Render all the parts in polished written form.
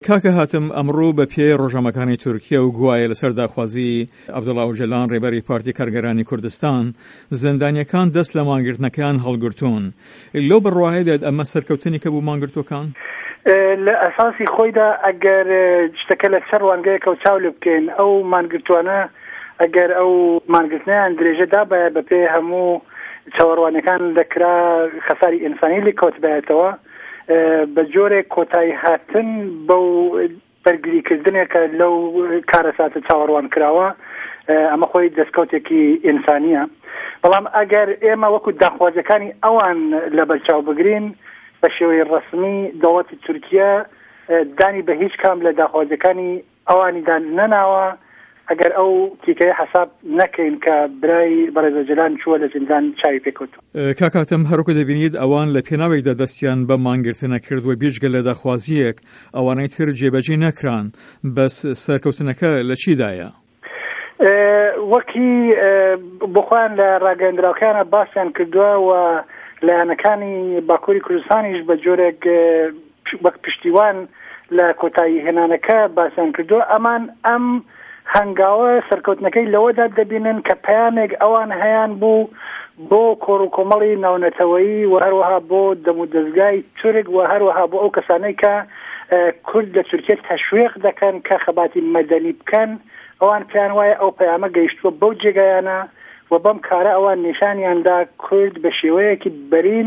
کاکە هاتم ئەمڕۆ بە پێی ڕۆژنامەکانی تورکیا و گوایە لەسەر داخوازی عەبدوڵڵا ئۆجەلان ڕێبەری پارتی کارگەرانی کوردستان زیندانیەکان دەست لە مانگرتنەکەیان هەڵگرتوون. لەو بڕواایەدا ئەمە سەرکەوتنی کە بوو مانگرتوەکان لە ئەساسی خۆیدا ئەگەر شتەکە لە سەر وانگەیەکە و چاو لێ بکەین ئەو مانگرتوانە ئەگەر ئەو مانگرتنیان درێژەدا بە پێ هەموو چاوەڕوانەکان دەکرا خەساری ئینسانی لێ کەوت بێتەوە بە جۆرێک کۆتایی هاتن بەو بەرگریکردنێکە لەو کارەساتە چاوەڕوان کراوە ئەمە خۆی دەستکەوتێکی ئینسانیە. بەڵام ئەگەر ئێمە وەکو داخوازەکانی ئەوان لە بەرچاو بگرین بە شێوەی ڕسمی دەوڵەتی تورکیا دانی بە هیچ کام لە داخوازەکانی ئەوانیدا نەناوە ئەگەر ئەو تیکەیە حساب نەکەین کە برای بەڕێز ئۆجەلان چووە لە زیندان چاوی پێکەوتووە. کاکاتم هەروکە دەبینیت ئەوان لە پێناوێکدا دەستیان بە مانگرتنە کرد و بێجگە لە داخوازیەک ئەوانەی تر جێبەجێ نەکران بەس سەرکەوتنەکە لە چیدایە؟ وەکی بخۆیان لە ڕاگەیاندراوەکانە باسییان کردووە و لایەنەکانی باکووری کوردستانیش بە جۆرێک وەک پشتیوان لە کۆتایی هێنانەکە باسییان کردووە. ئەمان ئەم هەنگاوە سەرکەوتنەکەی لەوەدا دەبینن کە پەیامێک ئەوان هەیان بوو بۆ کۆڕوکۆمەڵی ناونەتەوەیی و هەروەها بۆ دەمودەستگای تورک و هەروەها بۆ ئەو کەسانەی کە کورد لە تورکیا تەشویق دەکەن کە خەباتی مەدەنی بکەن. ئەوان پێیان وایە ئەو پەیامە گەیشتووە بەو جێگایانە و بەم کارە ئەوان نیشانیاندا کورد بە شێوەیەکی بەرین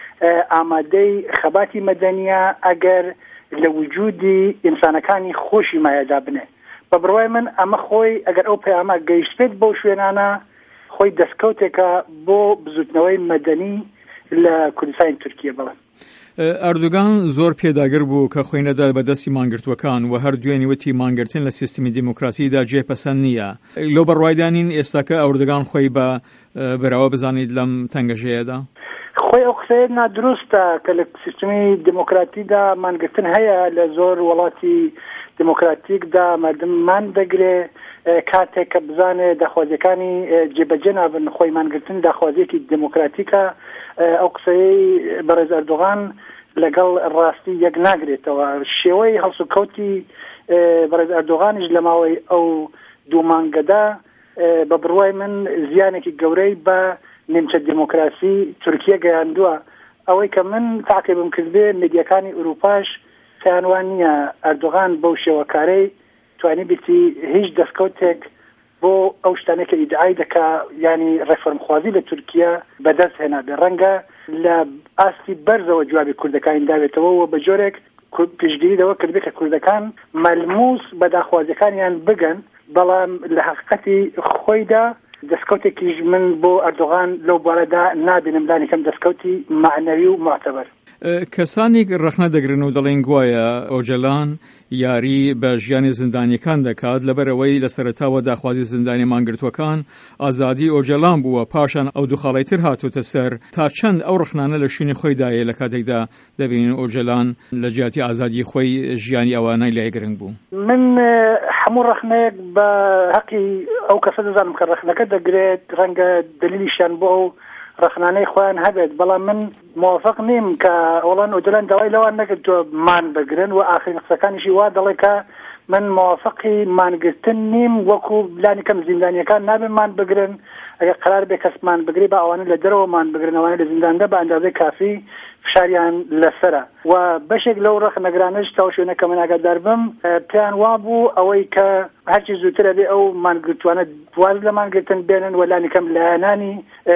ئامادەی خەباتی مەدەنیە ئەگەر لە وجودی ئینسانەکانی خۆشی مایەدا بنێ. بە بڕوای من ئەمە خۆی ئەگەر ئەو پەیامە گەیشتێت بەو شوێنانە خۆی دەستکەوتێکە بۆ بزوتنەوەی مەدەنی لە کوردستانی تورکیا. بڵێن ئەردوگان زۆر پێداگر بوو کە خۆی نەدا بەدەستی مانگرتوەکان و هەر دوێنی وتی مانگرتن لە سیستمی دیموکراسیدا جێپەسەند نییە. لەو بەڕوایدانین ئێستاکە ئەردوگان خۆی بە بەراوە بزانیت لەم تەنگەژەیەدا خۆی ئەو قسەیە نادروستە کە لە سیستمی دیموکراتیدا مانگرتن هەیە لە زۆر وڵاتی دیموکراتیکدا مردمان دەگرێ کاتێک کە بزانێ داخوازیەکانی جێبەجێ نابن خۆی مانگرتن داخوازیەکی دیموکراتیکە. ئەو قسەی بەڕێز ئەردوغان لەگەڵ ڕاستی یەک ناگرێتەوە. شێوەی هەڵسوکەوتی بەڕێز ئەردوغانیش لە ماوەی ئەو دوو مانگەدا بە بڕوای من زیانێکی گەورەی بە نیمچە دیموکراسی تورکیا گەیاندووە. ئەوەی کە من تاقیبم کردێ مێدیەکانی ئوروپاش پێیانوان نییە ئەردوغان بەو شێوەکارەی توانی بیتی هیچ دەستکەوتێک بۆ ئەو شتانێکە ئیدعای دەکا ینی ڕێفۆرمخوازی لە تورکیا بەدەست هێنابێ. ڕەنگە لە ئاستی بەرزەوە جوابی کوردەکانی داوێتەوە و بە جۆرێک پشتگیری دەوە کردبێت کە کوردەکان مەلموس بە داخوازیەکانیان بگەن. بەڵام لە حەقیقەتی خۆیدا دەستکەوتێکیش من بۆ ئەردوغان لەو بارەدا نابینم لانیکەم دەستکەوتی معنەوی و معتەبەر. کەسانی ڕەخنە دەگرن و دەڵێن گوایە ئۆجەلان یاری بە ژیانی زیندانیەکان دەکات لەبەرەوەی لە سەرەتاوە داخوازی زیندانی مانگرتوەکان ئازادی ئۆجەلان بووە پاشان ئەو دوو خاڵی تر هاتوتە سەر تا چەند ئەو ڕخنانە لە شوێنی خۆیدایە لە کاتێکدا دەبینین ئۆجەلان لە جیاتی ئازادی خۆی ژیانی ئەوانەی لای گرنگ بوو. من هەموو ڕخنەیەک بە حەقی ئەو کەسە دەزانم کە ڕخنەکە دەگرێت ڕەنگە دلیلیشان بۆ ئەو ڕخنانەی خۆیان هەبێت. بەڵام من موافق نیم کە ئەوڵان ئۆجەلان داوای لەوان نەکردووە مان بگرن و ئاخرین قسەکانیشی وا دەڵێ کە من موافقی مانگرتن نیم وەکو لانیکەم زیندانیەکان نابێ مان بگرن. ئەگەر قرار بێ کەس مان بگری بە ئەوانە لە دەرەوە مان بگرن ئەوانە لە زینداندا بە ئەندازەی کافی فشاریان لەسرە و بەشێک لەو ڕەخنەگرانەش تا شوێنە کە من ئاگادار بم پێیان وابوو ئەوەی کە هەرچی زووترە بێ ئەو مانگرتوانە واز لە مانگرتن بێنن و لانیکەم لایەنانی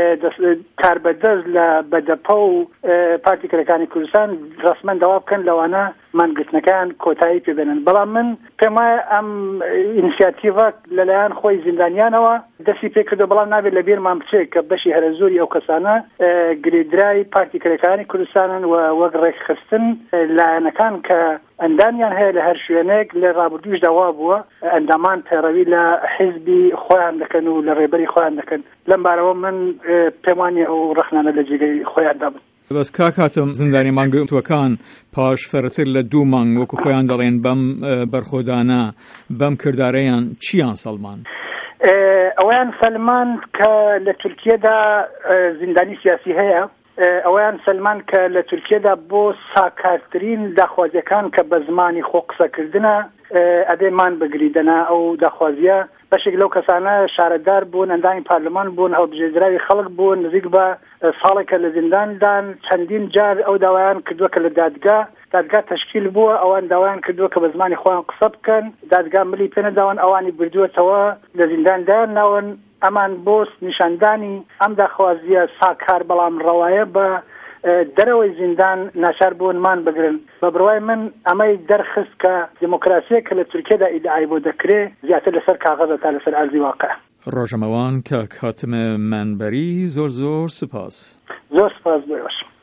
کاربەدەست لە بەدەپە و پارتی کرێکانی کوردستان ڕسمەن داوا بکەن لەوانە مانگرتنەکان کۆتایی پێبێنن. بەڵام من پێم وایە ئەم ئینسیاتیڤە لەلایەن خۆی زیندانیانەوە دەستی پێ کردو بەڵام نابێت لە بیرمان بچێت کە بەشی هەرە زۆری ئەو کەسانە گرێدرای پارتی کرێکانی کوردستانن و وەک ڕێکخستن لایەنەکان کە ئەندامیان هەیە لە هەر شوێنێک لە ڕابردووش داوا بووە ئەندامان پەیڕەوی لە حیزبی خۆیان دەکەن و لە ڕێبەری خۆیان دەکەن. لەم بارەوە من پێم وانیە ئەو ڕەخنانە لە جێگەی خۆیان دابن. بەس کاکاتم زیندانی مانگرتوەکان پاش فەرەتر لە 2 مانگ وەکو خۆیان دەڵێن بەم بەرخۆدانە بەم کردارەیان چیان سەلمان؟ ئەویان سەلمان کە لە تورکیەدا زیندانی سیاسی هەیە ئەویان سلمان کە لە تورکیەدا بۆ ساکارترین داخوازیەکان کە بە زمانی خۆ قسەکردنە ئەدێمان بگریدەنا ئەو داخوازیە بەشێک لەو کەسانە شارەدار بوون، ئەندامی پارلەمان بوون، هەڵبژێردراوی خەڵک بوون، نزیک بە ساڵێکە لە زینداندان چەندین جار ئەو داوایان کردووە کە لە دادگا تشکیل بووە، ئەوان داوایان کردووە کە بە زمانی خۆیان قسە بکەن، دادگا ملی پێ نەداون، ئەوانی بردووەتەوە لە زینداندایان ناون. ئەمان بۆ نیشاندانی ئەم داخوازیە ساکار بەڵام ڕەوایە بە دەرەوەی زیندان ناچار بوونمان بگرن. بە بڕوای من ئەمەی دەرخست کە دیموکراسیە کە لە تورکیەدا ئیدعای بۆ دەکرێت زیاتر لەسەر کاغەزە تا لەسەر ئەرزی واقع. ڕۆژەمەوان کە کاتمە منبەری زۆر سپاس. زۆر سپاس بۆ